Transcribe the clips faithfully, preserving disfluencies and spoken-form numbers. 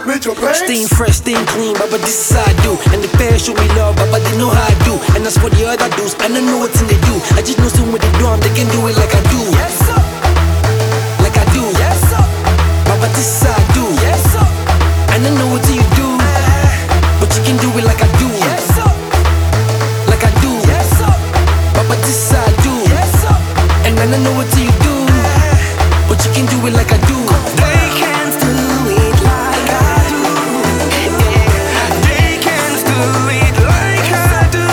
with your banks. Staying fresh, staying clean, Baba, this is how I do. And the fans show me love, Baba, they know how I do. And that's for the other dudes, I don't know what thing they do. I just know soon when they do, they can do it like I do. Yes sir. Like I do. Yes sir. Baba, this is how I do. Yes sir. I don't know what you do, but you can do it like I do. Yes sir. Like I do. Yes sir. Baba, this is how I do. Yes sir. And I don't know what you do, but you can do it like I do. They can't do it like I do. They can't do it like I do.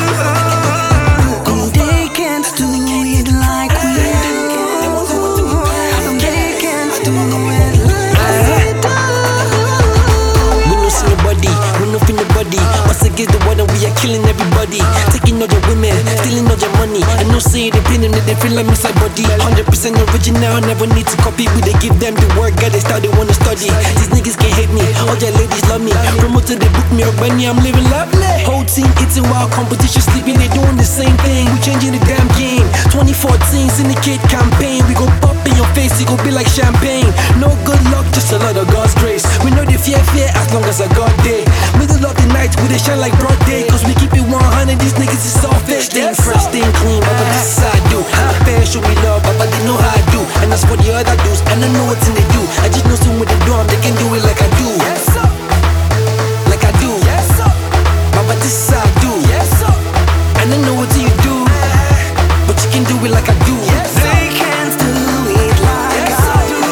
They can't do it like we do. They can't do it like we do. We no see nobody, we no feel nobody. Us against the world and we are killing everybody. Taking all your women, stealing all your money. I know say they pain and they feel like miss our body. Hundred percent original, never need to copy. We they give them the work, get they start they wanna study. These niggas can't hate me, all your ladies love me. Promoter they book me up, Benny, I'm living lovely. Whole team eating while competition sleeping, they doing the same thing. We changing the damn game. twenty fourteen syndicate campaign, we go pop in your face, it go be like champagne. No good luck, just a lot of God's grace. We know they fear fear as long as I got day. Middle of the night, we they shine like broad day. Cause we keep it one hundred, these niggas is all fake. Staying fresh, staying clean, Baba, this is how I do. The fans show me love, Baba, they know how I do. And that's for the other dudes, I don't know what thing they do. I just know soon when they do, they can do it like I do. Yes sir. Like I do. Yes sir. Baba, this is how I do. Yes sir. I don't know what you do, but you can do it like I do. Yes sir. They can't do it like I do.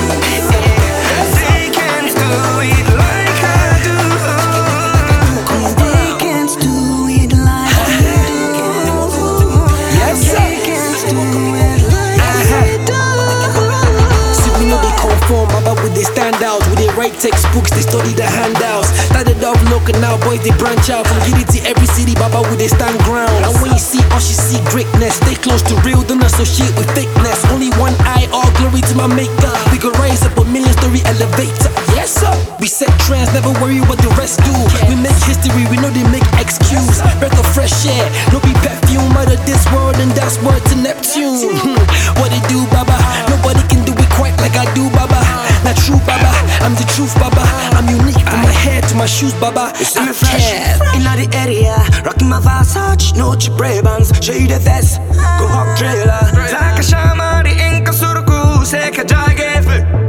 They can't do it like I do. They can't do it like I do. Yes, sir. They can't do it like I do. See, we know they conform, Baba, with they stand out. With they write textbooks, they study the handouts. Started off local, now boys they branch out. From Unity to every city, Baba, with they stand ground. And when you see us, you see greatness. Stay close to real, don't associate with fakeness. Only one eye, all glory to my maker. We go rise up a million story elevator. Yes, sir. We set trends, never worry what the rest do. We make history, we know they make excuse. Breath of fresh air, no be perfume out of this world, and that's word to Neptune. What it do, Baba? Nobody can do it quite like I do, Baba. Not true, Baba. I'm the truth, Baba. I'm unique from my head to my shoes, Baba. See me fresh in the area, rocking my Versace, no cheap Ray-Bans, shade the vest, go hot trailer. Like a shaman, the ink of Suruku, say a jagger.